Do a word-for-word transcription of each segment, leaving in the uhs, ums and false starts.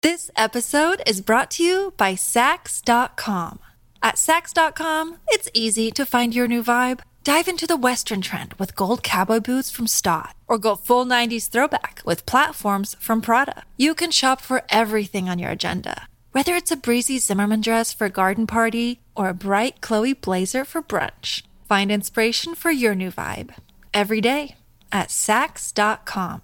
This episode is brought to you by Sax dot com. At Sax dot com, it's easy to find your new vibe. Dive into the Western trend with gold cowboy boots from Stott, or go full nineties throwback with platforms from Prada. You can shop for everything on your agenda, whether it's a breezy Zimmermann dress for a garden party or a bright Chloe blazer for brunch. Find inspiration for your new vibe every day at Sax dot com.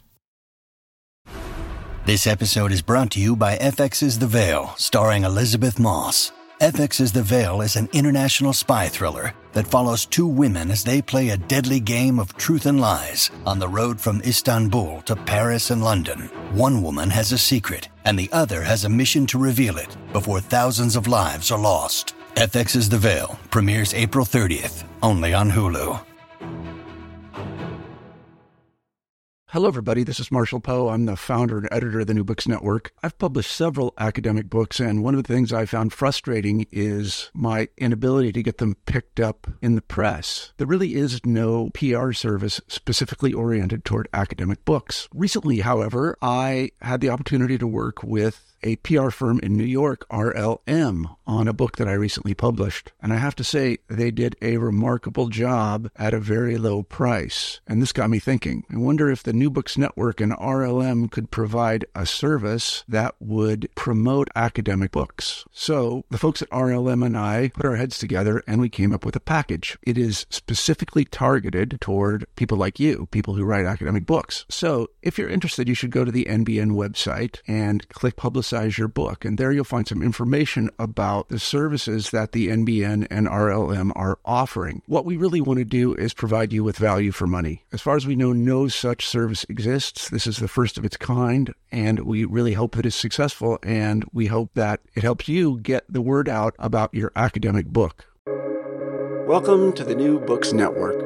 This episode is brought to you by F X's The Veil, starring Elizabeth Moss. F X's The Veil is an international spy thriller that follows two women as they play a deadly game of truth and lies on the road from Istanbul to Paris and London. One woman has a secret, and the other has a mission to reveal it before thousands of lives are lost. F X's The Veil premieres April thirtieth, only on Hulu. Hello, everybody. This is Marshall Poe. I'm the founder and editor of the New Books Network. I've published several academic books, and one of the things I found frustrating is my inability to get them picked up in the press. There really is no P R service specifically oriented toward academic books. Recently, however, I had the opportunity to work with a P R firm in New York, R L M, on a book that I recently published. And I have to say, they did a remarkable job at a very low price. And this got me thinking. I wonder if the New Books Network and R L M could provide a service that would promote academic books. So the folks at R L M and I put our heads together and we came up with a package. It is specifically targeted toward people like you, people who write academic books. So if you're interested, you should go to the N B N website and click Publicize your book. And there you'll find some information about the services that the N B N and R L M are offering. What we really want to do is provide you with value for money. As far as we know, no such service exists. This is the first of its kind, and we really hope that it's successful, and we hope that it helps you get the word out about your academic book. Welcome to the New Books Network.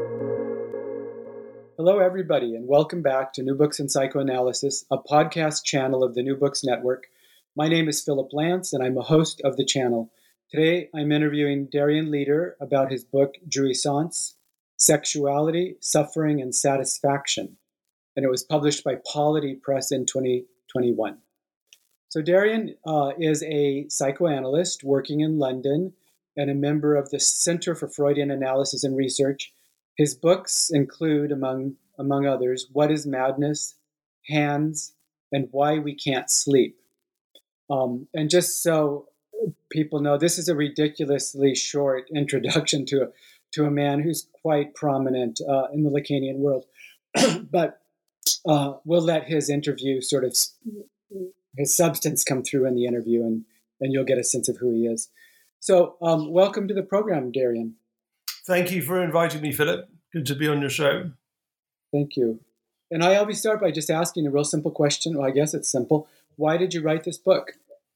Hello, everybody, and welcome back to New Books in Psychoanalysis, a podcast channel of the New Books Network. My name is Philip Lance, and I'm a host of the channel. Today, I'm interviewing Darian Leader about his book, Jouissance, Sexuality, Suffering, and Satisfaction, and it was published by Polity Press in twenty twenty-one. So Darian uh, is a psychoanalyst working in London and a member of the Center for Freudian Analysis and Research. His books include, among among others, What is Madness, Hands, and Why We Can't Sleep. Um, and just so people know, this is a ridiculously short introduction to a, to a man who's quite prominent uh, in the Lacanian world. But uh, we'll let his interview sort of, his substance come through in the interview, and, and you'll get a sense of who he is. So um, welcome to the program, Darian. Thank you for inviting me, Philip. Good to be on your show. Thank you. And I always start by just asking a real simple question. Well, I guess it's simple. Why did you write this book?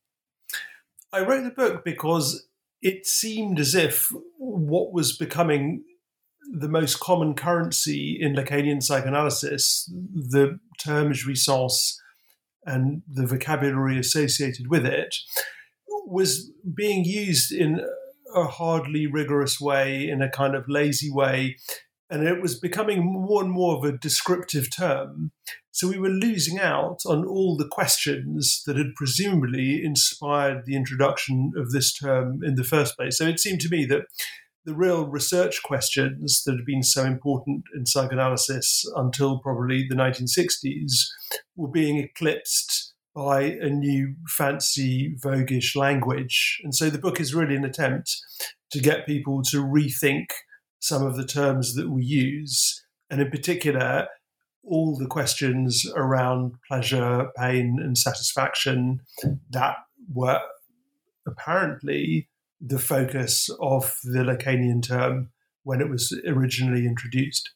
I wrote the book because it seemed as if what was becoming the most common currency in Lacanian psychoanalysis, the term jouissance and the vocabulary associated with it, was being used in a hardly rigorous way, in a kind of lazy way, and it was becoming more and more of a descriptive term. So we were losing out on all the questions that had presumably inspired the introduction of this term in the first place. So it seemed to me that the real research questions that had been so important in psychoanalysis until probably the nineteen sixties were being eclipsed by a new fancy, voguish language. And so the book is really an attempt to get people to rethink some of the terms that we use, and in particular, all the questions around pleasure, pain, and satisfaction that were apparently the focus of the Lacanian term when it was originally introduced.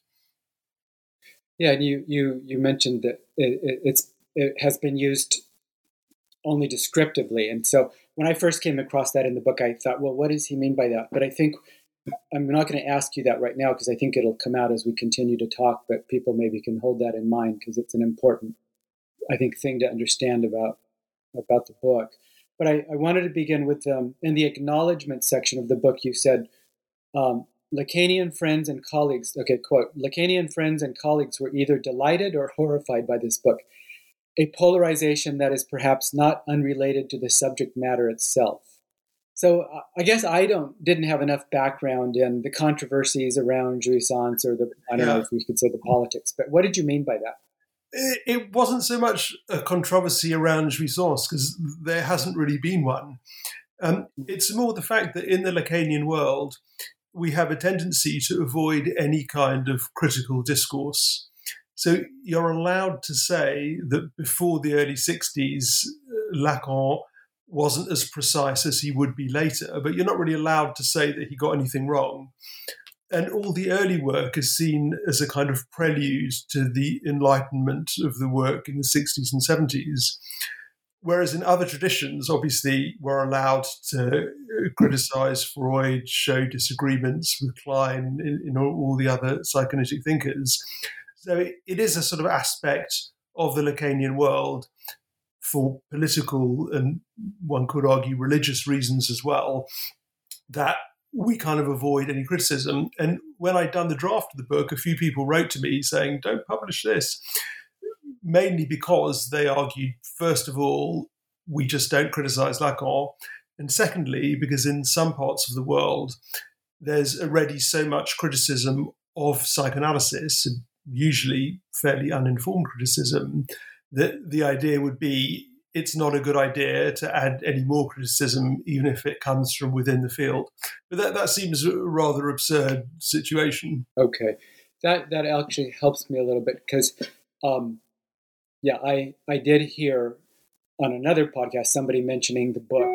Yeah, and you you you mentioned that it, it, it's it has been used only descriptively. And so when I first came across that in the book, I thought, well, what does he mean by that? But I think I'm not going to ask you that right now because I think it'll come out as we continue to talk, but people maybe can hold that in mind because it's an important, I think, thing to understand about, about the book. But I, I wanted to begin with, um, in the acknowledgement section of the book, you said, um, Lacanian friends and colleagues, okay, quote, Lacanian friends and colleagues were either delighted or horrified by this book. a polarization that is perhaps not unrelated to the subject matter itself. So uh, I guess I don't didn't have enough background in the controversies around jouissance, or the I don't yeah. know if we could say the politics. But what did you mean by that? It, it wasn't so much a controversy around jouissance, because there hasn't really been one. Um, it's more the fact that in the Lacanian world, we have a tendency to avoid any kind of critical discourse. So you're allowed to say that before the early sixties, Lacan wasn't as precise as he would be later, but you're not really allowed to say that he got anything wrong. And all the early work is seen as a kind of prelude to the enlightenment of the work in the sixties and seventies. Whereas in other traditions, obviously, we're allowed to criticize Freud, show disagreements with Klein, in, in all the other psychoanalytic thinkers. So it, it is a sort of aspect of the Lacanian world for political and, one could argue, religious reasons as well, that we kind of avoid any criticism. And when I'd done the draft of the book, a few people wrote to me saying, don't publish this, mainly because they argued, first of all, we just don't criticize Lacan, and secondly, because in some parts of the world, there's already so much criticism of psychoanalysis, usually fairly uninformed criticism, that the idea would be it's not a good idea to add any more criticism, even if it comes from within the field. But that, that seems a rather absurd situation. Okay. That that actually helps me a little bit because, um, yeah, I, I did hear on another podcast somebody mentioning the book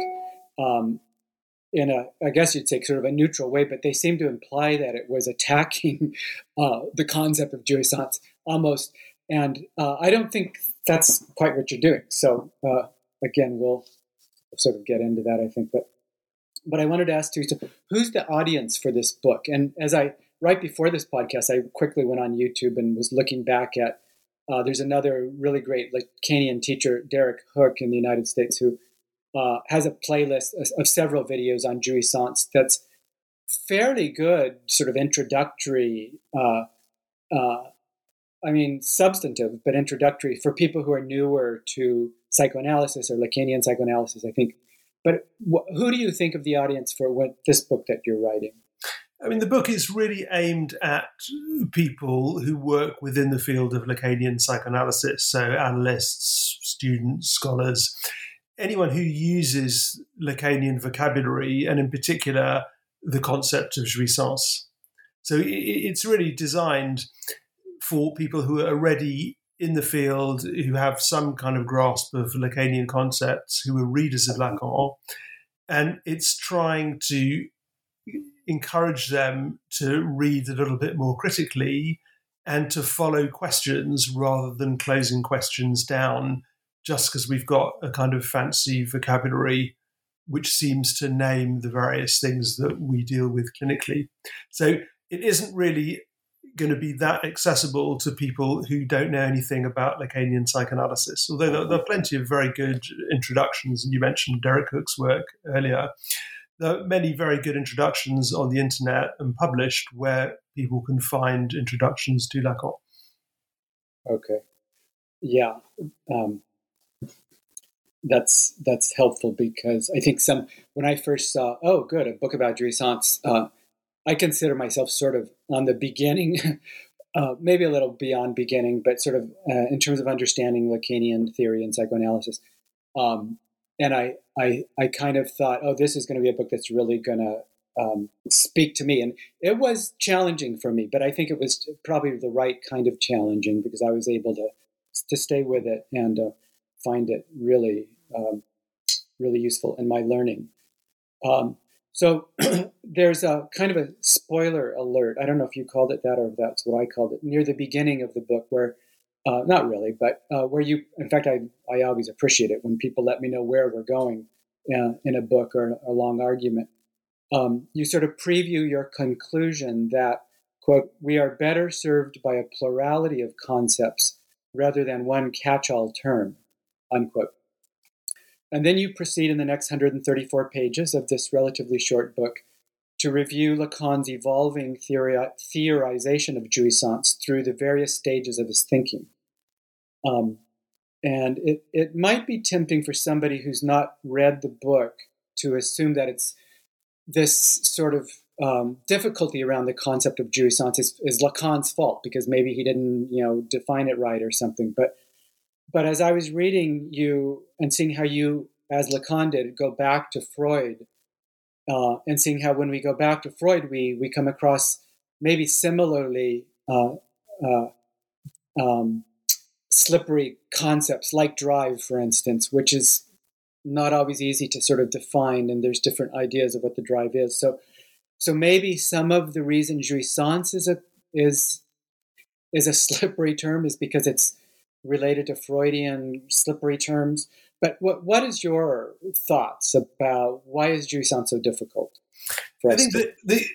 um, in a, I guess you'd say sort of a neutral way, but they seemed to imply that it was attacking uh, the concept of jouissance almost. And uh, I don't think that's quite what you're doing. So uh, again, we'll sort of get into that, I think. But but I wanted to ask you, so who's the audience for this book? And as I, right before this podcast, I quickly went on YouTube and was looking back at, uh, there's another really great Lacanian teacher, Derek Hook in the United States, who uh, has a playlist of, of several videos on jouissance that's fairly good, sort of introductory, uh, uh, I mean, substantive, but introductory for people who are newer to psychoanalysis or Lacanian psychoanalysis, I think. But wh- who do you think of the audience for what, this book that you're writing? I mean, the book is really aimed at people who work within the field of Lacanian psychoanalysis, so analysts, students, scholars, anyone who uses Lacanian vocabulary, and in particular, the concept of jouissance. So it, it's really designed for people who are already in the field, who have some kind of grasp of Lacanian concepts, who are readers of Lacan, and it's trying to encourage them to read a little bit more critically and to follow questions rather than closing questions down just because we've got a kind of fancy vocabulary which seems to name the various things that we deal with clinically. So it isn't really going to be that accessible to people who don't know anything about Lacanian psychoanalysis, although there, there are plenty of very good introductions, and you mentioned Derek Hook's work earlier. There are many very good introductions on the internet and published where people can find introductions to Lacan. Okay. Yeah. Um, that's that's helpful because I think some, when I first saw, oh, good, a book about jouissance, uh, I consider myself sort of on the beginning, uh, maybe a little beyond beginning, but sort of uh, in terms of understanding Lacanian theory and psychoanalysis. Um, and I, I, I kind of thought, oh, this is going to be a book that's really going to um, speak to me. And it was challenging for me, but I think it was probably the right kind of challenging because I was able to to stay with it and uh, find it really, um, really useful in my learning. Um, so there's a kind of a spoiler alert. I don't know if you called it that or if that's what I called it, near the beginning of the book where, uh, not really, but uh, where you, in fact, I, I always appreciate it when people let me know where we're going uh, in a book or a long argument. Um, you sort of preview your conclusion that, quote, we are better served by a plurality of concepts rather than one catch-all term, unquote. And then you proceed in the next one hundred thirty-four pages of this relatively short book to review Lacan's evolving theori- theorization of jouissance through the various stages of his thinking. Um, And it, it might be tempting for somebody who's not read the book to assume that it's this sort of um, difficulty around the concept of jouissance is, is Lacan's fault, because maybe he didn't, you know, define it right or something. But but as I was reading you and seeing how you, as Lacan did, go back to Freud, uh, and seeing how when we go back to Freud, we we come across maybe similarly uh, uh, um, slippery concepts like drive, for instance, which is not always easy to sort of define, and there's different ideas of what the drive is. So, so maybe some of the reason jouissance is a is is a slippery term is because it's related to Freudian slippery terms. But what what is your thoughts about why is jouissance so difficult for I us? think To- the, the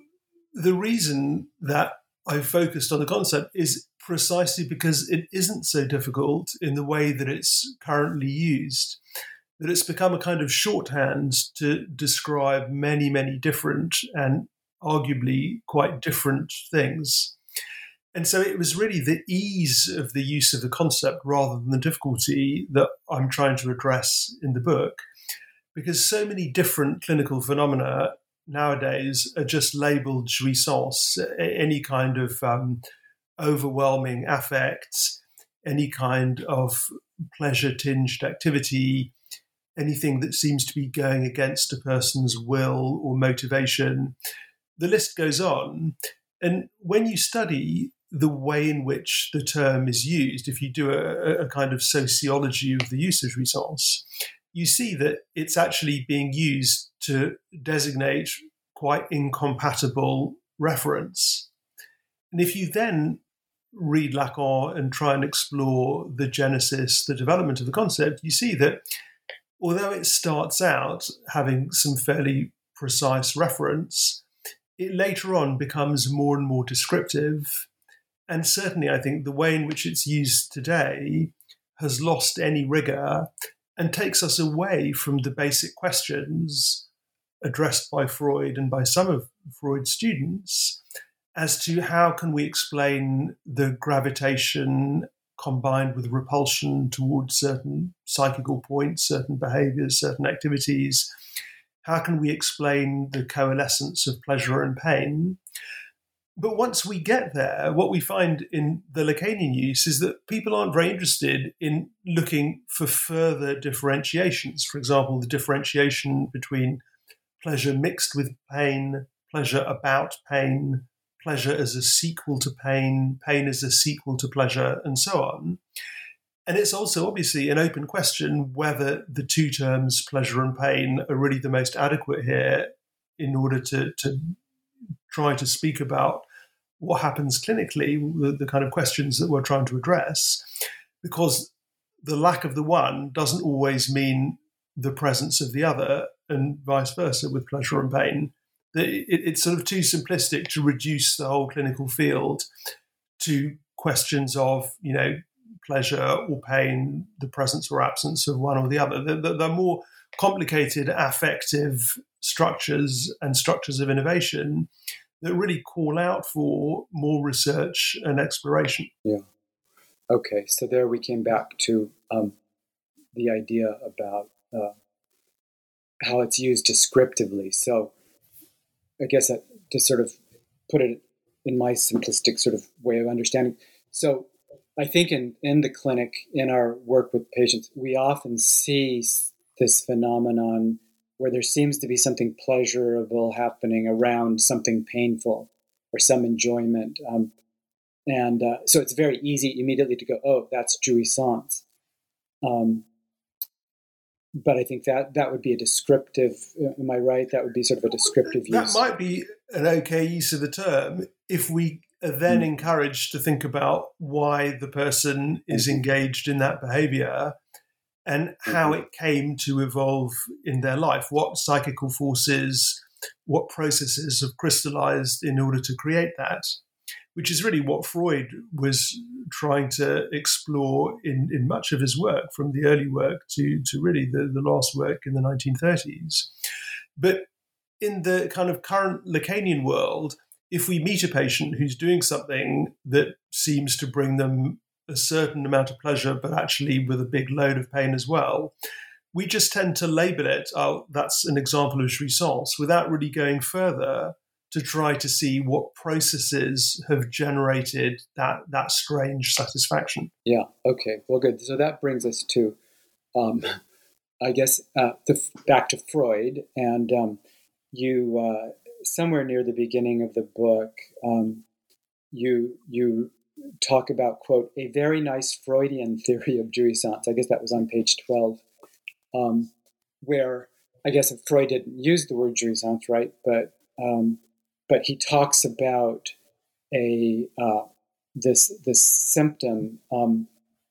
the reason that I focused on the concept is precisely because it isn't so difficult in the way that it's currently used, that it's become a kind of shorthand to describe many, many different and arguably quite different things. And so it was really the ease of the use of the concept rather than the difficulty that I'm trying to address in the book, because so many different clinical phenomena nowadays are just labeled jouissance, any kind of um, overwhelming affect, any kind of pleasure-tinged activity, anything that seems to be going against a person's will or motivation. The list goes on. And when you study the way in which the term is used, if you do a, a kind of sociology of the use of jouissance, you see that it's actually being used to designate quite incompatible reference. And if you then read Lacan and try and explore the genesis, the development of the concept, you see that although it starts out having some fairly precise reference, it later on becomes more and more descriptive. And certainly, I think the way in which it's used today has lost any rigor and takes us away from the basic questions addressed by Freud and by some of Freud's students as to how can we explain the gravitation combined with repulsion towards certain psychical points, certain behaviors, certain activities. How can we explain the coalescence of pleasure and pain? But once we get there, what we find in the Lacanian use is that people aren't very interested in looking for further differentiations. For example, the differentiation between pleasure mixed with pain, pleasure about pain, pleasure as a sequel to pain, pain as a sequel to pleasure, and so on. And it's also obviously an open question whether the two terms pleasure and pain are really the most adequate here in order to, to try to speak about what happens clinically, the, the kind of questions that we're trying to address, because the lack of the one doesn't always mean the presence of the other, and vice versa with pleasure and pain. It, it, it's sort of too simplistic to reduce the whole clinical field to questions of, you know, pleasure or pain, the presence or absence of one or the other. They're, they're more complicated affective structures and structures of innovation that really call out for more research and exploration. Yeah. Okay, so there we came back to um, the idea about uh, how it's used descriptively. So I guess that, to sort of put it in my simplistic sort of way of understanding. So I think in, in the clinic, in our work with patients, we often see this phenomenon where there seems to be something pleasurable happening around something painful or some enjoyment. Um, and uh, so it's very easy immediately to go, oh, that's jouissance. Um, but I think that that would be a descriptive, am I right? That would be sort of a descriptive use. That might be an okay use of the term if we are then mm. encouraged to think about why the person is mm-hmm. engaged in that behavior and how mm-hmm. it came to evolve in their life, what psychical forces, what processes have crystallized in order to create that, which is really what Freud was trying to explore in, in much of his work, from the early work to, to really the, the last work in the nineteen thirties. But in the kind of current Lacanian world, if we meet a patient who's doing something that seems to bring them a certain amount of pleasure, but actually with a big load of pain as well, we just tend to label it, oh, that's an example of jouissance, without really going further to try to see what processes have generated that that strange satisfaction. Yeah, okay, well, good. So that brings us to, um, I guess, uh, the, back to Freud. And um, you, uh, somewhere near the beginning of the book, um, you you talk about, quote, a very nice Freudian theory of jouissance. I guess that was on page twelve, um, where I guess Freud didn't use the word jouissance, right? But um, but he talks about a uh, this this symptom um,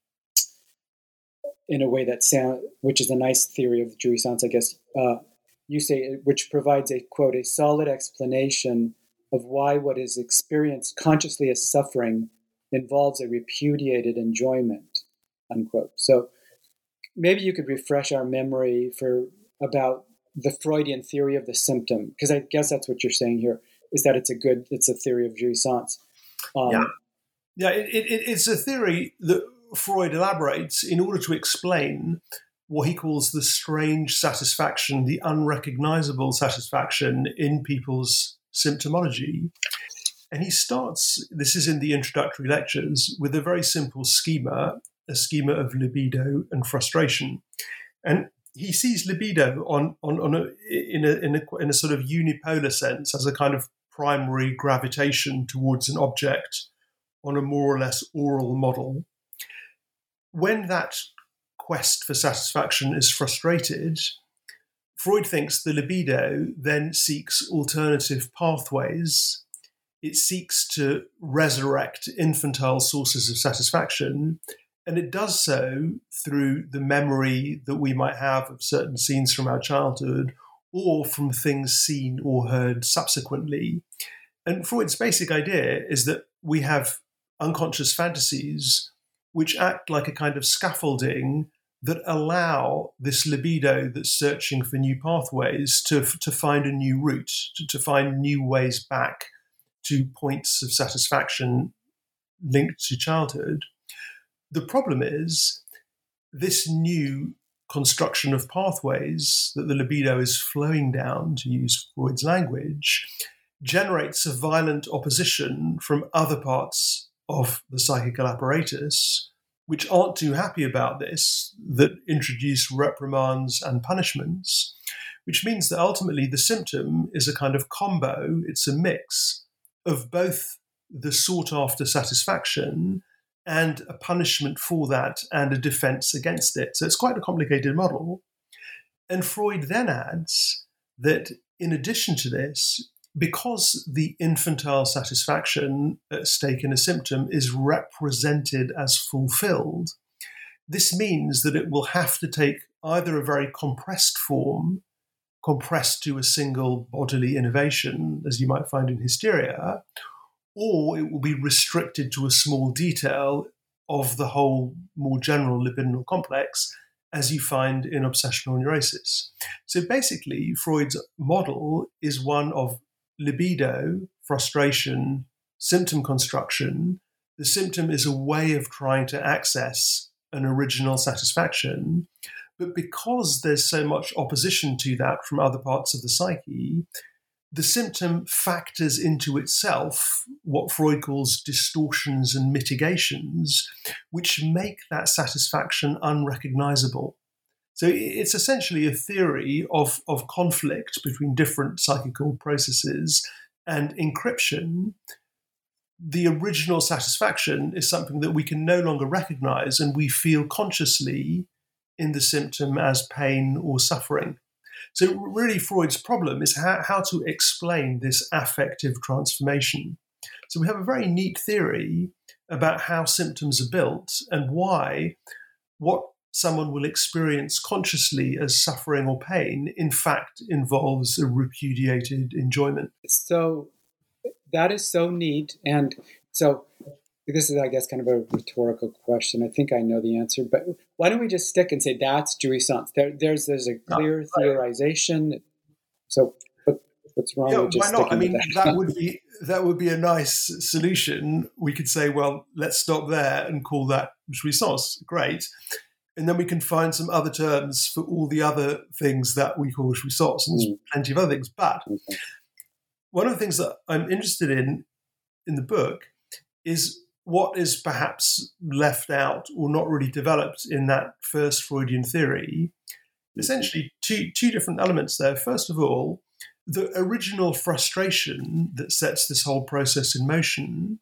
in a way that sound, which is a nice theory of jouissance, I guess. Uh, you say, which provides a, quote, a solid explanation of why what is experienced consciously as suffering involves a repudiated enjoyment, unquote. So maybe you could refresh our memory for about the Freudian theory of the symptom, because I guess that's what you're saying here, is that it's a good, it's a theory of jouissance. Um, yeah, yeah it, it, it's a theory that Freud elaborates in order to explain what he calls the strange satisfaction, the unrecognizable satisfaction in people's symptomology. And he starts, this is in the introductory lectures, with a very simple schema, a schema of libido and frustration. And he sees libido on, on, on a, in, a, in, a, in a sort of unipolar sense as a kind of primary gravitation towards an object on a more or less oral model. When that quest for satisfaction is frustrated, Freud thinks the libido then seeks alternative pathways. It seeks to resurrect infantile sources of satisfaction, and it does so through the memory that we might have of certain scenes from our childhood or from things seen or heard subsequently. And Freud's basic idea is that we have unconscious fantasies which act like a kind of scaffolding that allow this libido that's searching for new pathways to, to find a new route, to, to find new ways back to points of satisfaction linked to childhood. The problem is this new construction of pathways that the libido is flowing down, to use Freud's language, generates a violent opposition from other parts of the psychical apparatus, which aren't too happy about this, that introduce reprimands and punishments, which means that ultimately the symptom is a kind of combo, it's a mix of both the sought-after satisfaction and a punishment for that and a defense against it. So it's quite a complicated model. And Freud then adds that in addition to this, because the infantile satisfaction at stake in a symptom is represented as fulfilled, this means that it will have to take either a very compressed form, compressed to a single bodily innovation, as you might find in hysteria, or it will be restricted to a small detail of the whole more general libidinal complex, as you find in obsessional neurosis. So basically, Freud's model is one of libido, frustration, symptom construction. The symptom is a way of trying to access an original satisfaction, but because there's so much opposition to that from other parts of the psyche, the symptom factors into itself what Freud calls distortions and mitigations, which make that satisfaction unrecognizable. So it's essentially a theory of, of conflict between different psychical processes and encryption. The original satisfaction is something that we can no longer recognize, and we feel consciously in the symptom as pain or suffering. So really Freud's problem is how, how to explain this affective transformation. So we have a very neat theory about how symptoms are built and why what someone will experience consciously as suffering or pain in fact involves a repudiated enjoyment. So that is so neat. And so this is, I guess, kind of a rhetorical question. I think I know the answer, but why don't we just stick and say that's jouissance? There, there's there's a clear oh, right. theorization. So, but, What's wrong Yeah, with just why not? I sticking mean, with that? that would be that would be a nice solution. We could say, well, let's stop there and call that jouissance. Great. And then we can find some other terms for all the other things that we call jouissance, and there's Mm. plenty of other things. But Okay. one of the things that I'm interested in in the book is what is perhaps left out or not really developed in that first Freudian theory. Essentially, two two different elements there. First of all, the original frustration that sets this whole process in motion,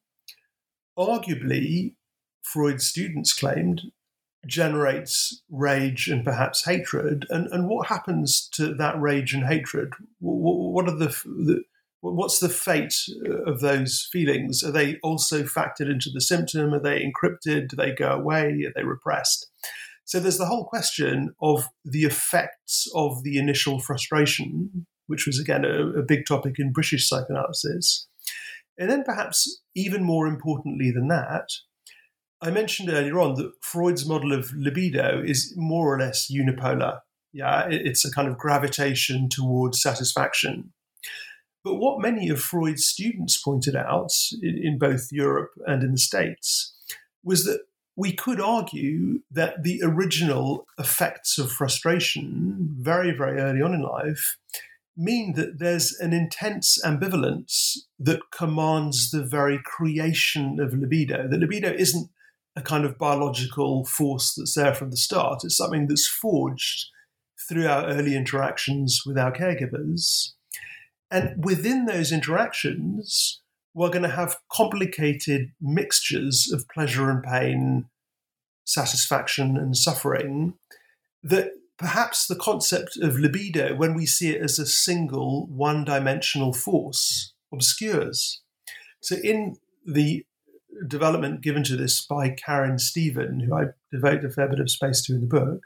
arguably, Freud's students claimed, generates rage and perhaps hatred. And, and what happens to that rage and hatred? What, what are the, the what's the fate of those feelings? Are they also factored into the symptom? Are they encrypted? Do they go away? Are they repressed? So there's the whole question of the effects of the initial frustration, which was, again, a, a big topic in British psychoanalysis. And then perhaps even more importantly than that, I mentioned earlier on that Freud's model of libido is more or less unipolar. Yeah, it's a kind of gravitation towards satisfaction. But what many of Freud's students pointed out in, in both Europe and in the States was that we could argue that the original effects of frustration very, very early on in life mean that there's an intense ambivalence that commands the very creation of libido. The libido isn't a kind of biological force that's there from the start. It's something that's forged through our early interactions with our caregivers. And within those interactions, we're going to have complicated mixtures of pleasure and pain, satisfaction and suffering, that perhaps the concept of libido, when we see it as a single one-dimensional force, obscures. So in the development given to this by Karen Stephen, who I devote a fair bit of space to in the book,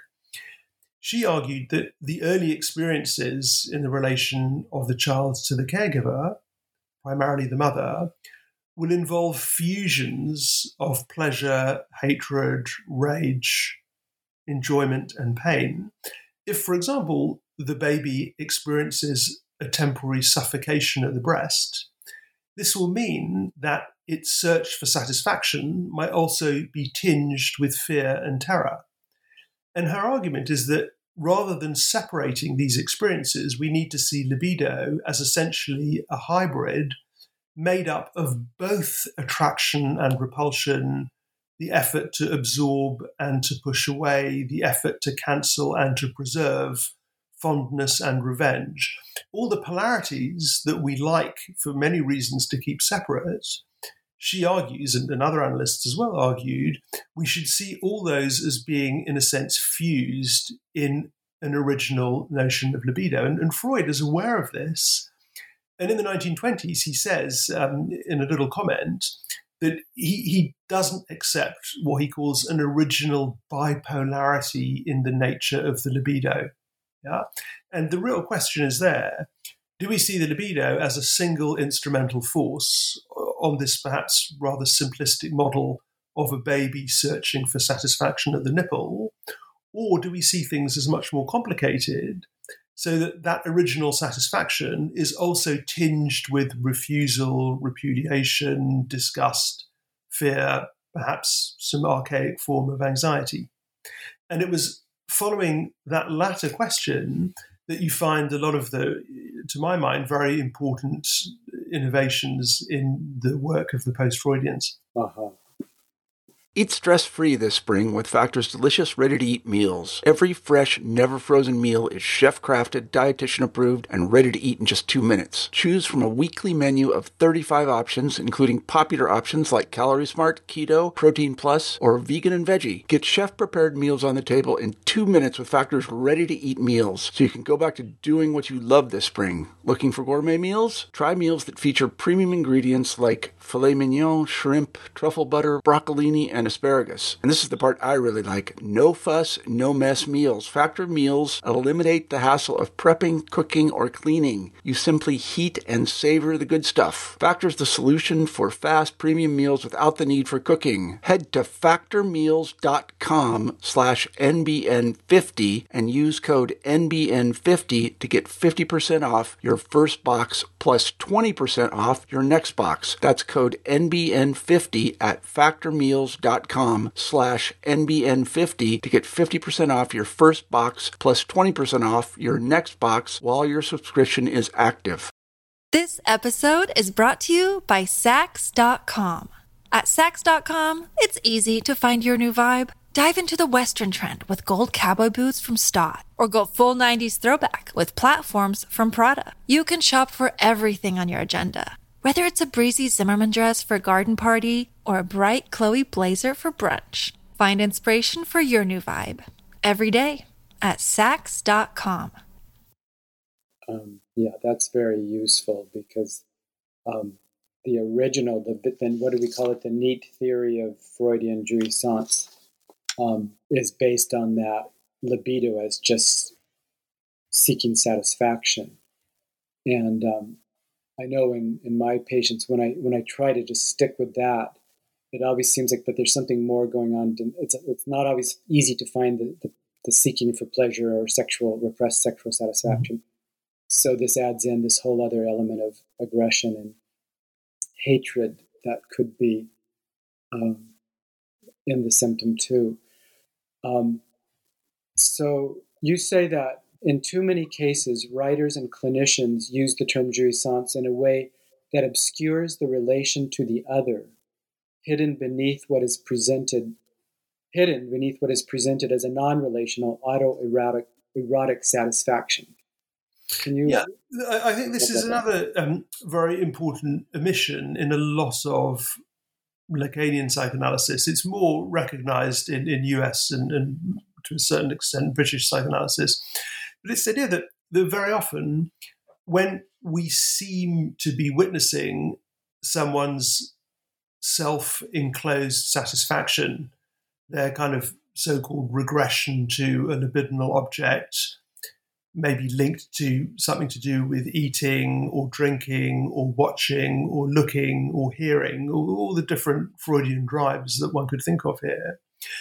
she argued that the early experiences in the relation of the child to the caregiver, primarily the mother, will involve fusions of pleasure, hatred, rage, enjoyment, and pain. If, for example, the baby experiences a temporary suffocation at the breast, this will mean that its search for satisfaction might also be tinged with fear and terror. And her argument is that rather than separating these experiences, we need to see libido as essentially a hybrid made up of both attraction and repulsion, the effort to absorb and to push away, the effort to cancel and to preserve, fondness and revenge. All the polarities that we like for many reasons to keep separate, she argues, and other analysts as well argued, we should see all those as being, in a sense, fused in an original notion of libido. And, and Freud is aware of this. And in the nineteen twenties, he says um, in a little comment that he, he doesn't accept what he calls an original bipolarity in the nature of the libido. Yeah? And the real question is there, do we see the libido as a single instrumental force on this perhaps rather simplistic model of a baby searching for satisfaction at the nipple? Or do we see things as much more complicated so that that original satisfaction is also tinged with refusal, repudiation, disgust, fear, perhaps some archaic form of anxiety? And it was following that latter question that you find a lot of the, to my mind, very important innovations in the work of the post-Freudians. Uh-huh. Eat stress-free this spring with Factor's delicious ready-to-eat meals. Every fresh, never-frozen meal is chef-crafted, dietitian-approved, and ready to eat in just two minutes. Choose from a weekly menu of thirty-five options, including popular options like Calorie Smart, Keto, Protein Plus, or Vegan and Veggie. Get chef-prepared meals on the table in two minutes with Factor's ready-to-eat meals, so you can go back to doing what you love this spring. Looking for gourmet meals? Try meals that feature premium ingredients like filet mignon, shrimp, truffle butter, broccolini, and and asparagus. And this is the part I really like. No fuss, no mess meals. Factor meals eliminate the hassle of prepping, cooking, or cleaning. You simply heat and savor the good stuff. Factor's the solution for fast premium meals without the need for cooking. Head to factormeals.com slash NBN50 and use code N B N fifty to get fifty percent off your first box plus twenty percent off your next box. That's code N B N fifty at factormeals.com slash NBN50 to get fifty percent off your first box plus twenty percent off your next box while your subscription is active. This episode is brought to you by Sax dot com. At Sax dot com, it's easy to find your new vibe. Dive into the Western trend with gold cowboy boots from Stott, or go full nineties throwback with platforms from Prada. You can shop for everything on your agenda, whether it's a breezy Zimmermann dress for a garden party or a bright Chloe blazer for brunch. Find inspiration for your new vibe every day at Sax dot com. Um, yeah, that's very useful because um, the original, the then what do we call it? The neat theory of Freudian jouissance um, is based on that libido as just seeking satisfaction. And um, I know in, in my patients, when I when I try to just stick with that, it always seems like, but there's something more going on. It's it's not always easy to find the, the, the seeking for pleasure or sexual, repressed sexual satisfaction. Mm-hmm. So this adds in this whole other element of aggression and hatred that could be um, in the symptom too. Um, so you say that in too many cases, writers and clinicians use the term jouissance in a way that obscures the relation to the other, hidden beneath what is presented, hidden beneath what is presented as a non-relational autoerotic erotic satisfaction. Can you? Yeah, I think this is another um, very important omission in a lot of Lacanian psychoanalysis. It's more recognized in, in U S and, and to a certain extent British psychoanalysis. But it's the idea that, that very often when we seem to be witnessing someone's self-enclosed satisfaction, their kind of so-called regression to a libidinal object, maybe linked to something to do with eating or drinking or watching or looking or hearing, all, all the different Freudian drives that one could think of here,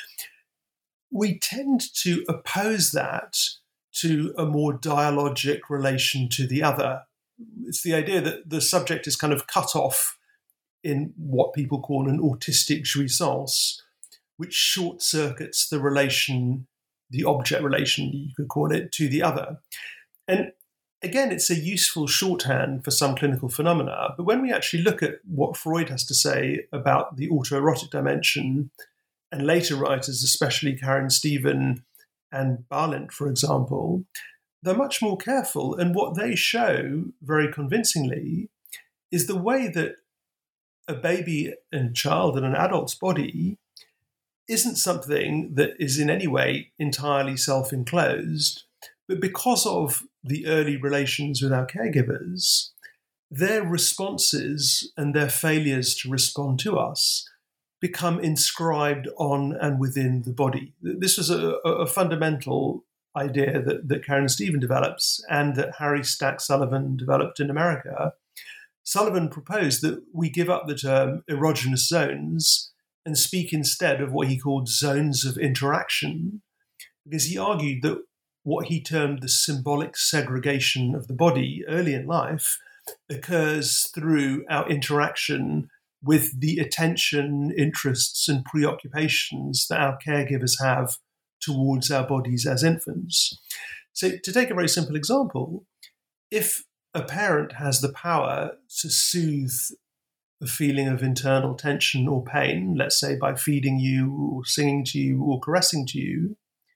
we tend to oppose that to a more dialogic relation to the other. It's the idea that the subject is kind of cut off in what people call an autistic jouissance, which short-circuits the relation, the object relation, you could call it, to the other. And again, it's a useful shorthand for some clinical phenomena. But when we actually look at what Freud has to say about the autoerotic dimension, and later writers, especially Karen Stephen and Balint, for example, they're much more careful. And what they show very convincingly is the way that a baby and child in an adult's body isn't something that is in any way entirely self-enclosed, but because of the early relations with our caregivers, their responses and their failures to respond to us become inscribed on and within the body. This was a, a fundamental idea that, that Karen Stephen develops and that Harry Stack Sullivan developed in America. Sullivan proposed that we give up the term erogenous zones and speak instead of what he called zones of interaction, because he argued that what he termed the symbolic segregation of the body early in life occurs through our interaction with the attention, interests, and preoccupations that our caregivers have towards our bodies as infants. So to take a very simple example, if a parent has the power to soothe a feeling of internal tension or pain, let's say by feeding you or singing to you or caressing to you,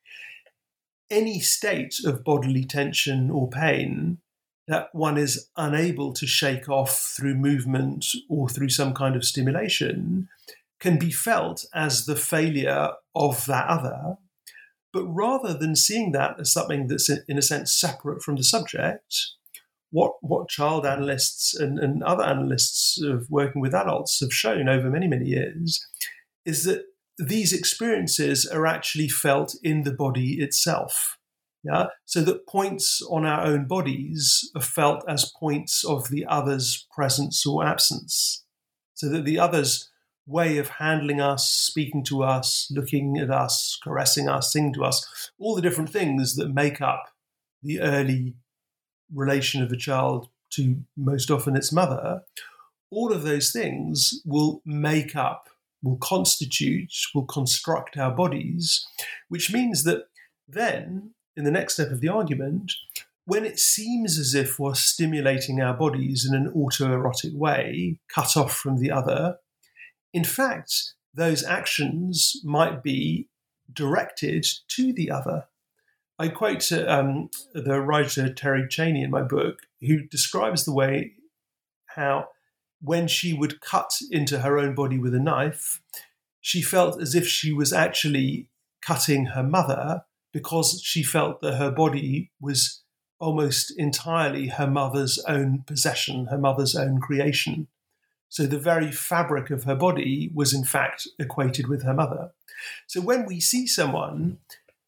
any state of bodily tension or pain that one is unable to shake off through movement or through some kind of stimulation can be felt as the failure of that other. But rather than seeing that as something that's in a sense separate from the subject, what, what child analysts and, and other analysts of working with adults have shown over many, many years is that these experiences are actually felt in the body itself. Yeah, so that points on our own bodies are felt as points of the other's presence or absence. So that the other's way of handling us, speaking to us, looking at us, caressing us, singing to us, all the different things that make up the early relation of a child to most often its mother, all of those things will make up, will constitute, will construct our bodies, which means that then, in the next step of the argument, when it seems as if we're stimulating our bodies in an autoerotic way, cut off from the other, in fact, those actions might be directed to the other. I quote um, the writer Terry Chaney in my book, who describes the way how when she would cut into her own body with a knife, she felt as if she was actually cutting her mother because she felt that her body was almost entirely her mother's own possession, her mother's own creation. So the very fabric of her body was in fact equated with her mother. So when we see someone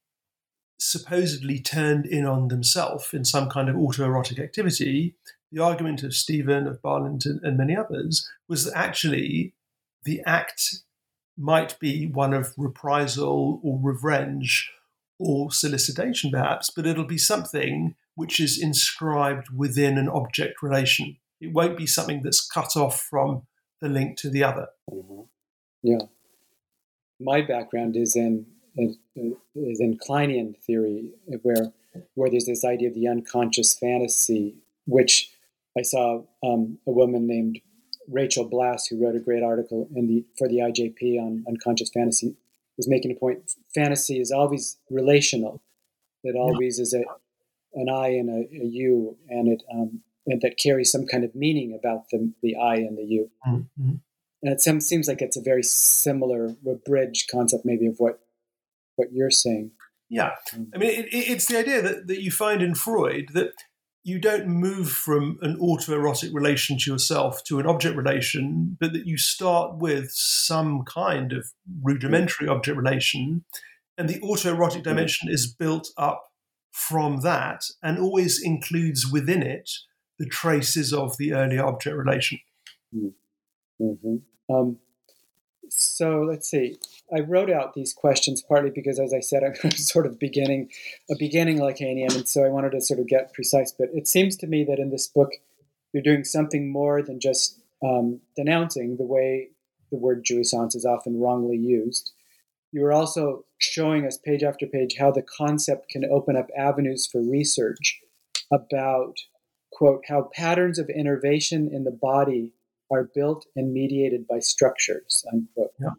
supposedly turned in on themselves in some kind of autoerotic activity, the argument of Stephen, of Barland, and many others was that actually the act might be one of reprisal or revenge or solicitation perhaps, but it'll be something which is inscribed within an object relation. It won't be something that's cut off from the link to the other. Mm-hmm. Yeah. My background is in is in Kleinian theory, where where there's this idea of the unconscious fantasy, which I saw um, a woman named Rachel Blass, who wrote a great article in the for the I J P on unconscious fantasy, was making a point. Fantasy is always relational. It always is a an I and a, a you, and it um, and that carries some kind of meaning about the the I and the you. Mm-hmm. And it seems, seems like it's a very similar, abridged concept, maybe, of what what you're saying. Yeah, I mean, it, it's the idea that, that you find in Freud that you don't move from an autoerotic relation to yourself to an object relation, but that you start with some kind of rudimentary object relation, and the autoerotic dimension is built up from that and always includes within it the traces of the earlier object relation. Mm-hmm. Um, so let's see. I wrote out these questions partly because, as I said, I'm sort of beginning a beginning Lacanian, and so I wanted to sort of get precise. But it seems to me that in this book, you're doing something more than just um, denouncing the way the word jouissance is often wrongly used. You are also showing us page after page how the concept can open up avenues for research about, quote, how patterns of innervation in the body are built and mediated by structures, unquote. Yeah.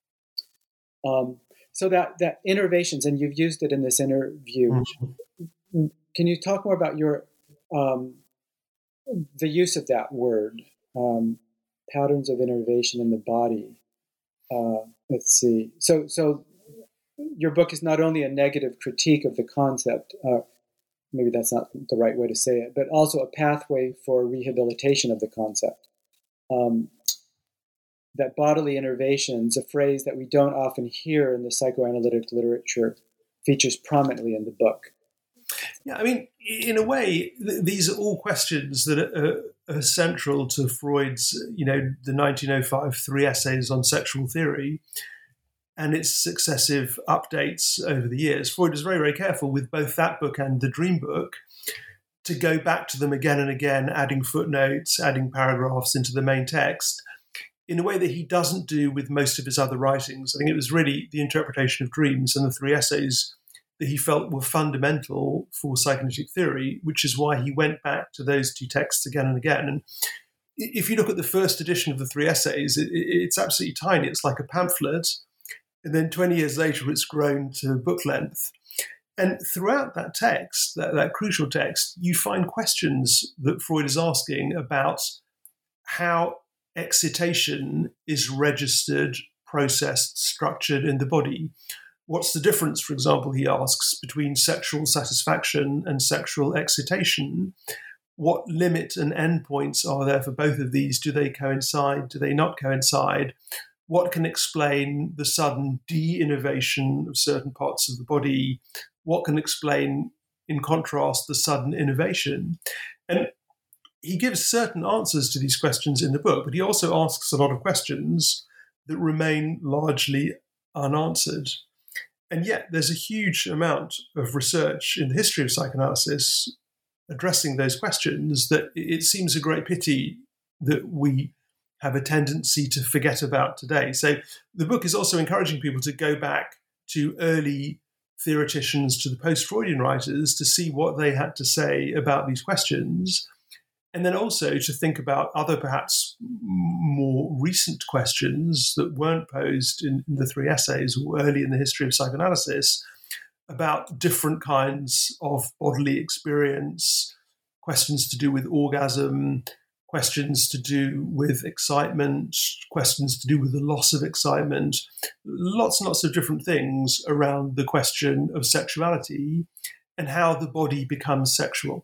Um, so that, that innervations, and you've used it in this interview, mm-hmm. Can you talk more about your um, the use of that word, um, patterns of innervation in the body? Uh, let's see. So, so your book is not only a negative critique of the concept, uh, maybe that's not the right way to say it, but also a pathway for rehabilitation of the concept. Um, that bodily innervations, a phrase that we don't often hear in the psychoanalytic literature, features prominently in the book. Yeah, I mean, in a way, th- these are all questions that are, are central to Freud's, you know, the nineteen oh five three essays on sexual theory and its successive updates over the years. Freud was very, very careful with both that book and the Dream book to go back to them again and again, adding footnotes, adding paragraphs into the main text, in a way that he doesn't do with most of his other writings. I think it was really the interpretation of dreams and the three essays that he felt were fundamental for psychoanalytic theory, which is why he went back to those two texts again and again. And if you look at the first edition of the three essays, it, it's absolutely tiny. It's like a pamphlet. And then twenty years later, it's grown to book length. And throughout that text, that, that crucial text, you find questions that Freud is asking about how excitation is registered, processed, structured in the body. What's the difference, for example, he asks, between sexual satisfaction and sexual excitation? What limit and endpoints are there for both of these? Do they coincide? Do they not coincide? what can explain the sudden de-innovation of certain parts of the body? What can explain, in contrast, the sudden innovation? And he gives certain answers to these questions in the book, but he also asks a lot of questions that remain largely unanswered. And yet there's a huge amount of research in the history of psychoanalysis addressing those questions that it seems a great pity that we have a tendency to forget about today. So the book is also encouraging people to go back to early theoreticians, to the post-Freudian writers, to see what they had to say about these questions, and then also to think about other perhaps more recent questions that weren't posed in, in the three essays or early in the history of psychoanalysis about different kinds of bodily experience, questions to do with orgasm, questions to do with excitement, questions to do with the loss of excitement, lots and lots of different things around the question of sexuality and how the body becomes sexual.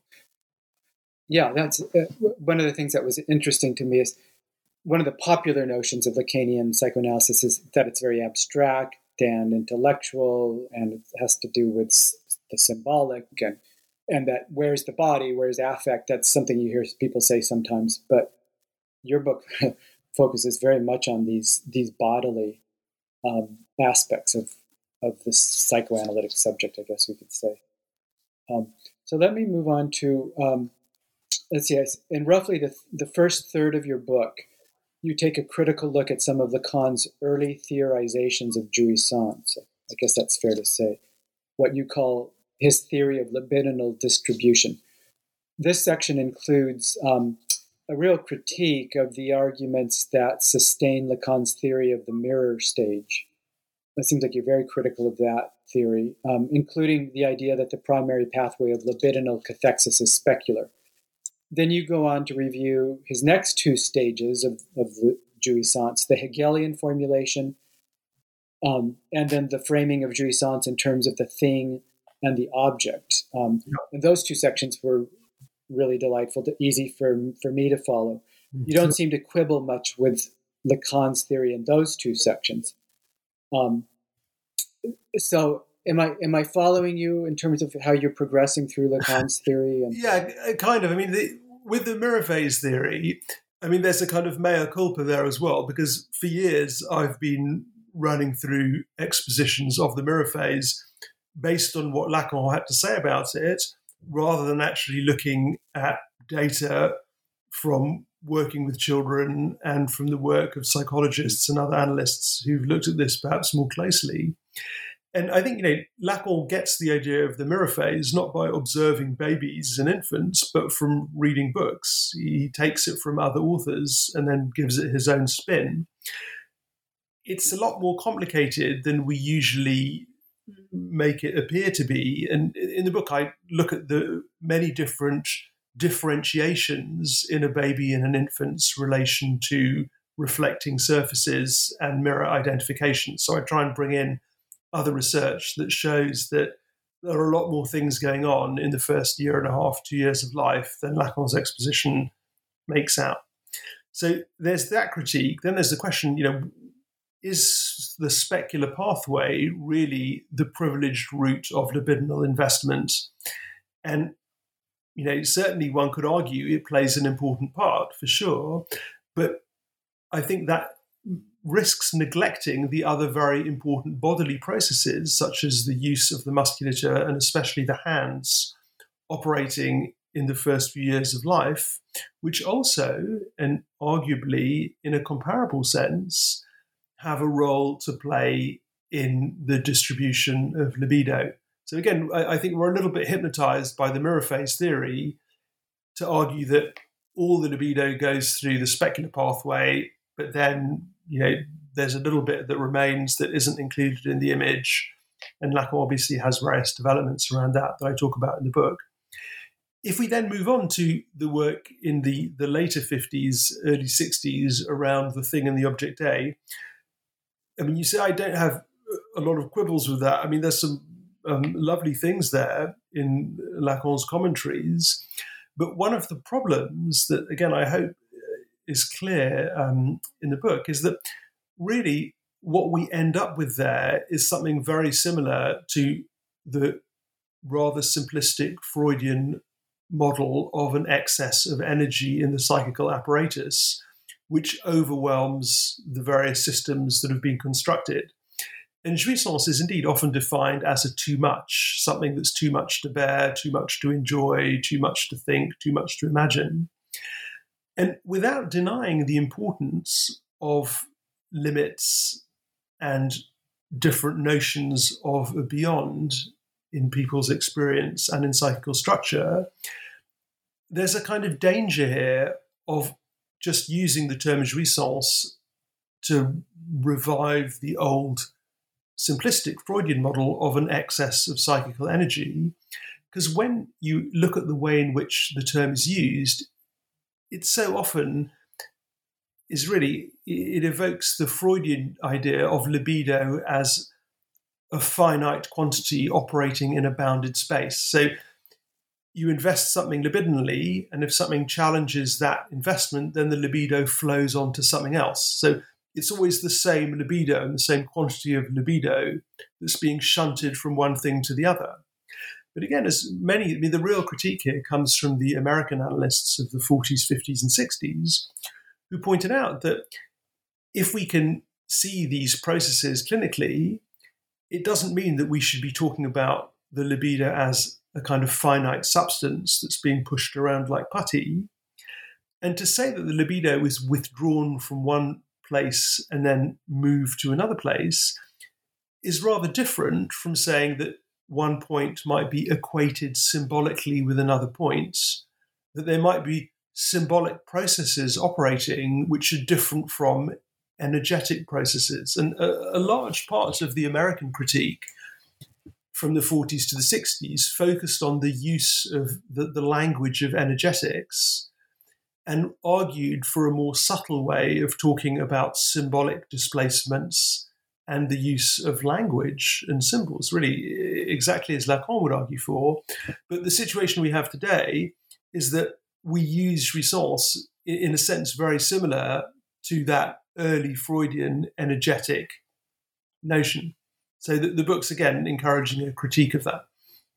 Yeah, that's uh, one of the things that was interesting to me is one of the popular notions of Lacanian psychoanalysis is that it's very abstract and intellectual, and it has to do with the symbolic, and and that where's the body, where's affect? That's something you hear people say sometimes. But your book focuses very much on these these bodily um, aspects of of this psychoanalytic subject, I guess we could say. Um, so let me move on to. Um, Let's see, in roughly the, the first third of your book, you take a critical look at some of Lacan's early theorizations of jouissance. I guess that's fair to say. What you call his theory of libidinal distribution. This section includes um, a real critique of the arguments that sustain Lacan's theory of the mirror stage. It seems like you're very critical of that theory, um, including the idea that the primary pathway of libidinal cathexis is specular. Then you go on to review his next two stages of, of the jouissance, the Hegelian formulation, um, and then the framing of jouissance in terms of the thing and the object. Um, and those two sections were really delightful, to, easy for, for me to follow. You don't seem to quibble much with Lacan's theory in those two sections. Um, so am I am I following you in terms of how you're progressing through Lacan's theory? And- yeah, kind of. I mean, the, with the mirror phase theory, I mean, there's a kind of mea culpa there as well, because for years I've been running through expositions of the mirror phase based on what Lacan had to say about it, rather than actually looking at data from working with children and from the work of psychologists and other analysts who've looked at this perhaps more closely. And I think, you know, Lacan gets the idea of the mirror phase not by observing babies and infants, but from reading books. He takes it from other authors and then gives it his own spin. It's a lot more complicated than we usually make it appear to be. And in the book, I look at the many different differentiations in a baby and an infant's relation to reflecting surfaces and mirror identification. So I try and bring in other research that shows that there are a lot more things going on in the first year and a half, two years of life than Lacan's exposition makes out. So there's that critique. Then there's the question, you know, is the specular pathway really the privileged route of libidinal investment? And, you know, certainly one could argue it plays an important part for sure, but I think that risks neglecting the other very important bodily processes, such as the use of the musculature and especially the hands operating in the first few years of life, which also, and arguably in a comparable sense, have a role to play in the distribution of libido. So again, I, I think we're a little bit hypnotized by the mirror phase theory to argue that all the libido goes through the specular pathway, but then, you know, there's a little bit that remains that isn't included in the image. And Lacan obviously has various developments around that that I talk about in the book. If we then move on to the work in the, the later fifties, early sixties around the thing and the object A, I mean, you say I don't have a lot of quibbles with that. I mean, there's some um, lovely things there in Lacan's commentaries. But one of the problems that, again, I hope is clear um, in the book is that really what we end up with there is something very similar to the rather simplistic Freudian model of an excess of energy in the psychical apparatus, which overwhelms the various systems that have been constructed. And jouissance is indeed often defined as a too much, something that's too much to bear, too much to enjoy, too much to think, too much to imagine. And without denying the importance of limits and different notions of a beyond in people's experience and in psychical structure, there's a kind of danger here of just using the term jouissance to revive the old simplistic Freudian model of an excess of psychical energy. Because when you look at the way in which the term is used, it so often is really, it evokes the Freudian idea of libido as a finite quantity operating in a bounded space. So you invest something libidinally, and if something challenges that investment, then the libido flows on to something else. So it's always the same libido and the same quantity of libido that's being shunted from one thing to the other. But again, as many, I mean, the real critique here comes from the American analysts of the forties, fifties, and sixties, who pointed out that if we can see these processes clinically, it doesn't mean that we should be talking about the libido as a kind of finite substance that's being pushed around like putty. And to say that the libido is withdrawn from one place and then moved to another place is rather different from saying that one point might be equated symbolically with another point, that there might be symbolic processes operating which are different from energetic processes. And a, a large part of the American critique from the forties to the sixties focused on the use of the, the language of energetics and argued for a more subtle way of talking about symbolic displacements and the use of language and symbols, really exactly as Lacan would argue for. But the situation we have today is that we use jouissance in a sense very similar to that early Freudian energetic notion. So the, the book's, again, encouraging a critique of that.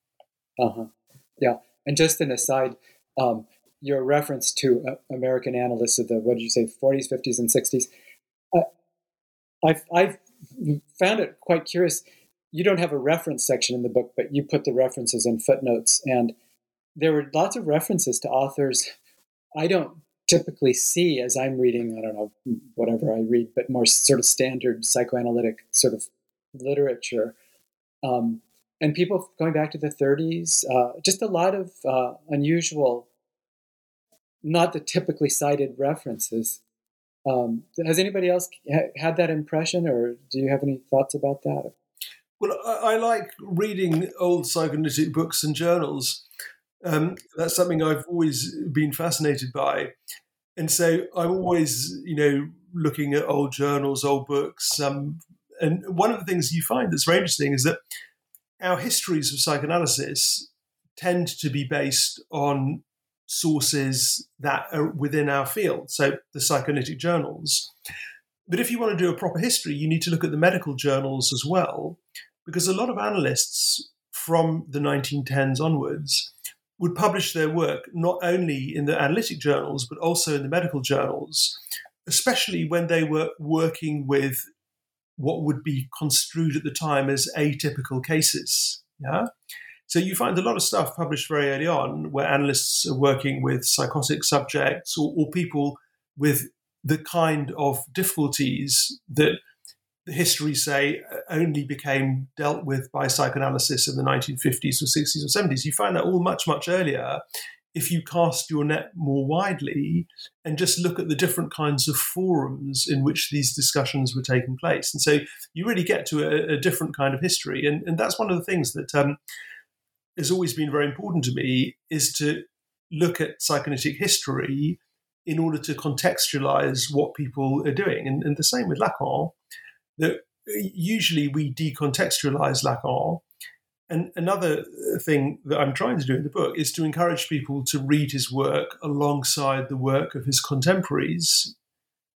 Uh-huh. Yeah. And just an aside, um, your reference to uh, American analysts of the, what did you say, forties, fifties, and sixties, uh, I've, I've found it quite curious. You don't have a reference section in the book, but you put the references in footnotes. And there were lots of references to authors I don't typically see as I'm reading, I don't know, whatever I read, but more sort of standard psychoanalytic sort of literature. Um, and people going back to the thirties, uh, just a lot of uh, unusual, not the typically cited references. Um, has anybody else ha- had that impression, or do you have any thoughts about that? Well, I, I like reading old psychoanalytic books and journals. Um, that's something I've always been fascinated by. And so I'm always, you know, looking at old journals, old books. Um, and one of the things you find that's very interesting is that our histories of psychoanalysis tend to be based on sources that are within our field, so the psychoanalytic journals. But if you want to do a proper history, you need to look at the medical journals as well, because a lot of analysts from the nineteen tens onwards would publish their work not only in the analytic journals, but also in the medical journals, especially when they were working with what would be construed at the time as atypical cases. Yeah. So you find a lot of stuff published very early on where analysts are working with psychotic subjects or, or people with the kind of difficulties that the histories say only became dealt with by psychoanalysis in the nineteen fifties or sixties or seventies. You find that all much, much earlier if you cast your net more widely and just look at the different kinds of forums in which these discussions were taking place. And so you really get to a, a different kind of history. And, and that's one of the things that um, has always been very important to me, is to look at psychoanalytic history in order to contextualize what people are doing. And, and the same with Lacan, that usually we decontextualize Lacan. And another thing that I'm trying to do in the book is to encourage people to read his work alongside the work of his contemporaries,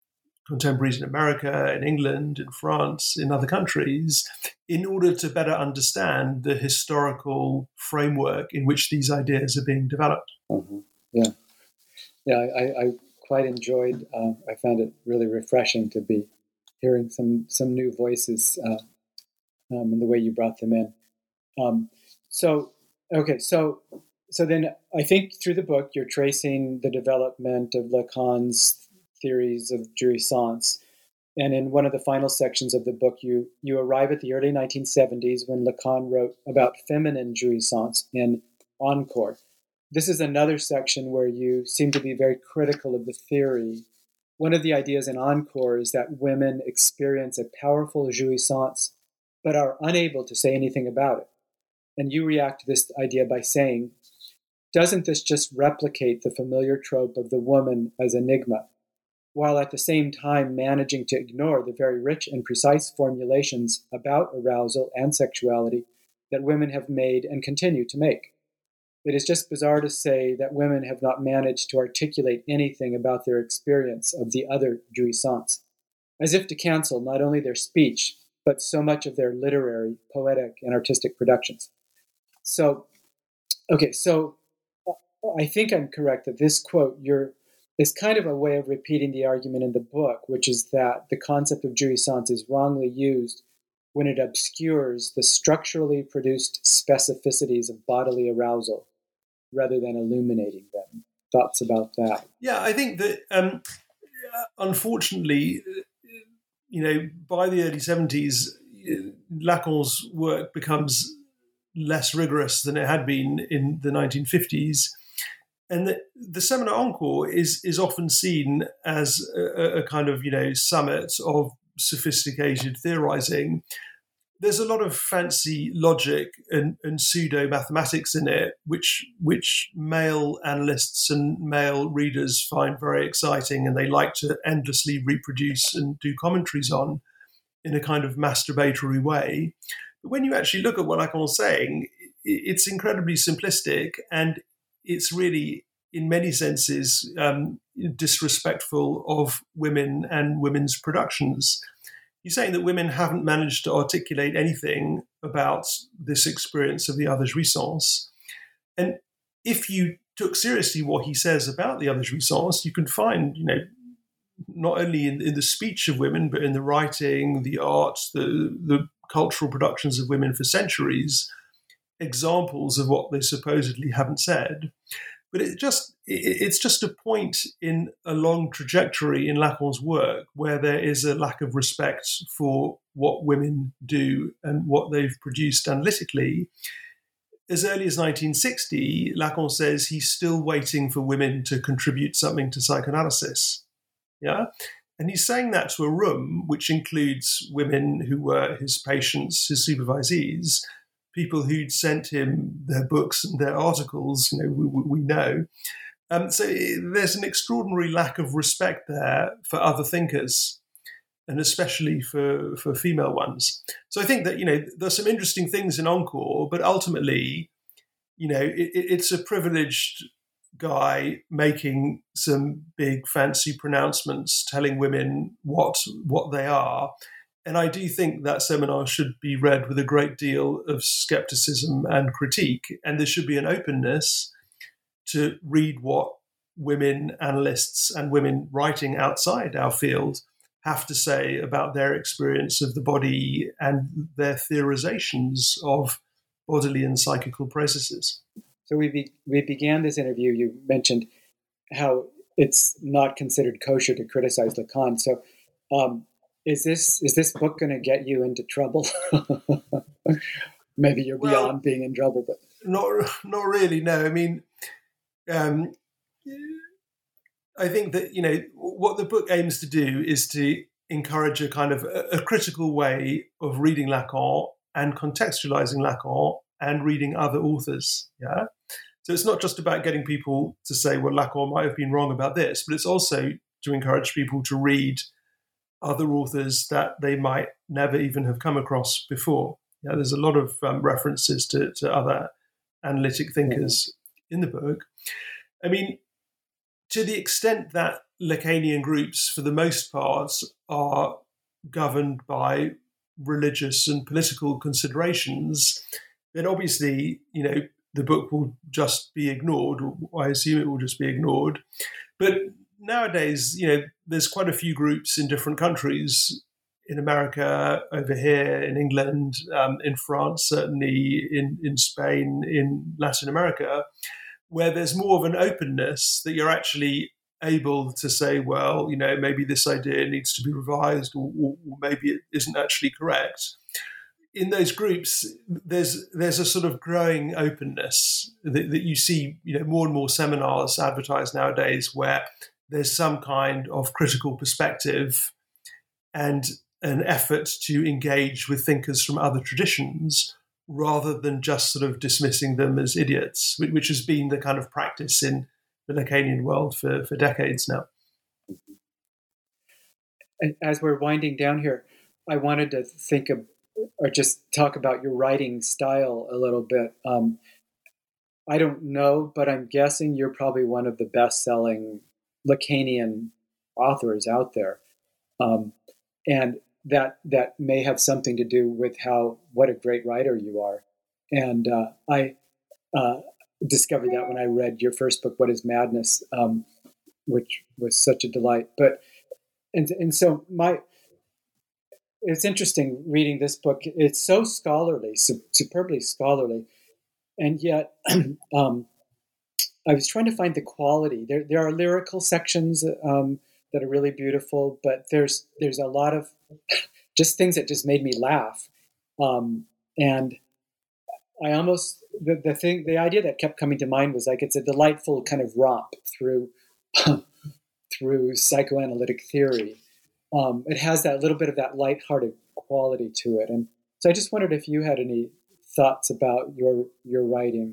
contemporaries in America, in England, in France, in other countries, in order to better understand the historical framework in which these ideas are being developed. Mm-hmm. Yeah, yeah, I, I quite enjoyed. Uh, I found it really refreshing to be hearing some some new voices uh, um, and the way you brought them in. Um, so, okay, so so then I think through the book you're tracing the development of Lacan's theories of jouissance. And in one of the final sections of the book, you you arrive at the early nineteen seventies when Lacan wrote about feminine jouissance in Encore. This is another section where you seem to be very critical of the theory. One of the ideas in Encore is that women experience a powerful jouissance, but are unable to say anything about it. And you react to this idea by saying, doesn't this just replicate the familiar trope of the woman as enigma, while at the same time managing to ignore the very rich and precise formulations about arousal and sexuality that women have made and continue to make? It is just bizarre to say that women have not managed to articulate anything about their experience of the other jouissance, as if to cancel not only their speech, but so much of their literary, poetic, and artistic productions. So, okay, so I think I'm correct that this quote you're, is kind of a way of repeating the argument in the book, which is that the concept of jouissance is wrongly used when it obscures the structurally produced specificities of bodily arousal rather than illuminating them. Thoughts about that? Yeah, I think that um, unfortunately, you know, by the early seventies, Lacan's work becomes less rigorous than it had been in the nineteen fifties. And the, the Seminar Encore is is often seen as a, a kind of, you know, summit of sophisticated theorizing. There's a lot of fancy logic and, and pseudo-mathematics in it, which which male analysts and male readers find very exciting, and they like to endlessly reproduce and do commentaries on in a kind of masturbatory way. But when you actually look at what Lacan's saying, it's incredibly simplistic, and it's really, in many senses, um, disrespectful of women and women's productions. He's saying that women haven't managed to articulate anything about this experience of the other jouissance. And if you took seriously what he says about the other jouissance, you can find, you know, not only in, in the speech of women, but in the writing, the art, the, the cultural productions of women for centuries, examples of what they supposedly haven't said. But it just it's just a point in a long trajectory in Lacan's work where there is a lack of respect for what women do and what they've produced analytically. As early as nineteen sixty, Lacan says he's still waiting for women to contribute something to psychoanalysis. Yeah? And he's saying that to a room which includes women who were his patients, his supervisees, people who'd sent him their books and their articles, you know, we, we know. Um, so there's an extraordinary lack of respect there for other thinkers, and especially for, for female ones. So I think that, you know, there's some interesting things in Encore, but ultimately, you know, it, it's a privileged guy making some big fancy pronouncements, telling women what what they are. And I do think that seminar should be read with a great deal of skepticism and critique. And there should be an openness to read what women analysts and women writing outside our field have to say about their experience of the body and their theorizations of bodily and psychical processes. So we be, we began this interview, you mentioned how it's not considered kosher to criticize Lacan. So um, Is this is this book going to get you into trouble? Maybe you're well, beyond being in trouble, but not not really. No, I mean, um, I think that, you know, what the book aims to do is to encourage a kind of a, a critical way of reading Lacan and contextualizing Lacan and reading other authors. Yeah, so it's not just about getting people to say, well, Lacan might have been wrong about this, but it's also to encourage people to read other authors that they might never even have come across before. Yeah, there's a lot of um, references to, to other analytic thinkers mm-hmm. in the book. I mean, to the extent that Lacanian groups, for the most part, are governed by religious and political considerations, then obviously, you know, the book will just be ignored, or I assume it will just be ignored. But nowadays, you know, there's quite a few groups in different countries, in America, over here, in England, um, in France, certainly in, in Spain, in Latin America, where there's more of an openness that you're actually able to say, well, you know, maybe this idea needs to be revised, or, or, or maybe it isn't actually correct. In those groups, there's there's a sort of growing openness that, that you see, you know, more and more seminars advertised nowadays where there's some kind of critical perspective and an effort to engage with thinkers from other traditions rather than just sort of dismissing them as idiots, which has been the kind of practice in the Lacanian world for, for decades now. As we're winding down here, I wanted to think of, or just talk about your writing style a little bit. Um, I don't know, but I'm guessing you're probably one of the best-selling Lacanian authors out there. Um, and that that may have something to do with how, what a great writer you are. And uh, I uh, discovered that when I read your first book, What is Madness, um, which was such a delight. But, and, and so my, it's interesting reading this book. It's so scholarly, su- superbly scholarly. And yet, um, I was trying to find the quality. There, there are lyrical sections um, that are really beautiful, but there's there's a lot of just things that just made me laugh. Um, and I almost the, the thing, the idea that kept coming to mind was like it's a delightful kind of romp through through psychoanalytic theory. Um, it has that little bit of that lighthearted quality to it, and so I just wondered if you had any thoughts about your your writing.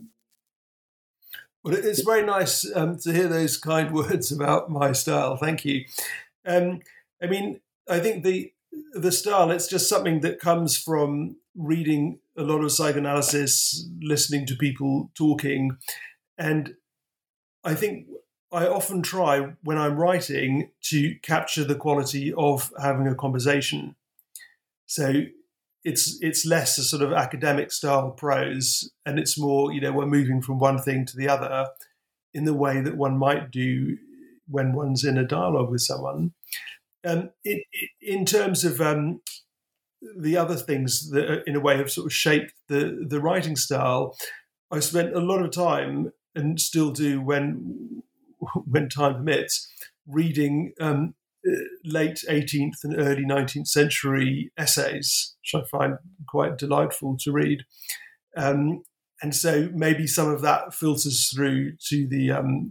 Well, it's very nice um, to hear those kind words about my style. Thank you. Um, I mean, I think the the style, it's just something that comes from reading a lot of psychoanalysis, listening to people talking. And I think I often try when I'm writing to capture the quality of having a conversation. So it's it's less a sort of academic style prose, and it's more, you know, we're moving from one thing to the other in the way that one might do when one's in a dialogue with someone. Um, it, it, in terms of um, the other things that, in a way, have sort of shaped the the writing style, I spent a lot of time, and still do when when time permits, reading um, late eighteenth and early nineteenth century essays, which I find quite delightful to read. Um, and so maybe some of that filters through to the um,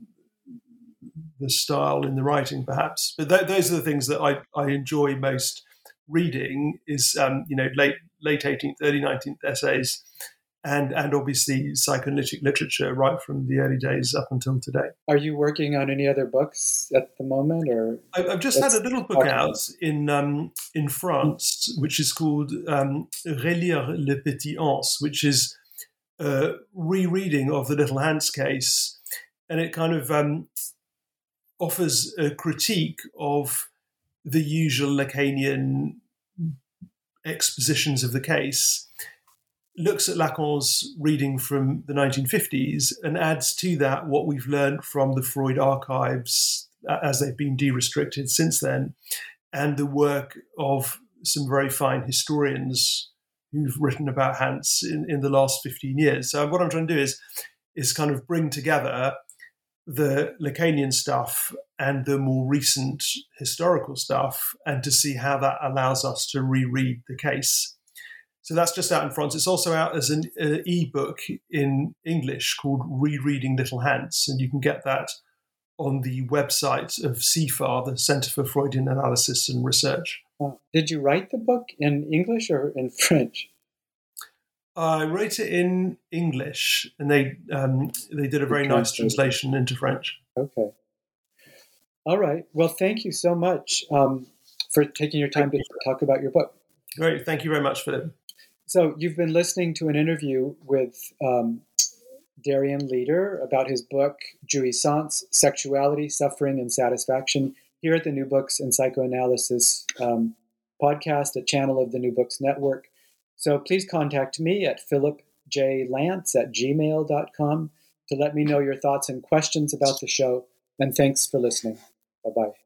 the style in the writing, perhaps. But th- those are the things that I, I enjoy most reading is, um, you know, late late eighteenth, early nineteenth essays, and and obviously psychoanalytic literature right from the early days up until today. Are you working on any other books at the moment, or? I, I've just had a little book out in um, in France, which is called um, Relire le Petit Hans, which is a rereading of the Little Hans case, and it kind of um, offers a critique of the usual Lacanian expositions of the case, looks at Lacan's reading from the nineteen fifties and adds to that what we've learned from the Freud archives as they've been de-restricted since then, and the work of some very fine historians who've written about Hans in, in the last fifteen years. So what I'm trying to do is, is kind of bring together the Lacanian stuff and the more recent historical stuff, and to see how that allows us to reread the case. So that's just out in France. It's also out as an uh, e-book in English called Rereading Little Hans, and you can get that on the website of C F A R, the Centre for Freudian Analysis and Research. Oh, did you write the book in English or in French? I wrote it in English, and they um, they did a very nice translation into French. Okay. All right. Well, thank you so much um, for taking your time to talk about your book. Great. Thank you very much, Philip. So you've been listening to an interview with um, Darian Leader about his book, Jouissance, Sexuality, Suffering, and Satisfaction here at the New Books and Psychoanalysis um, podcast, a channel of the New Books Network. So please contact me at philip j lance at gmail dot com to let me know your thoughts and questions about the show. And thanks for listening. Bye-bye.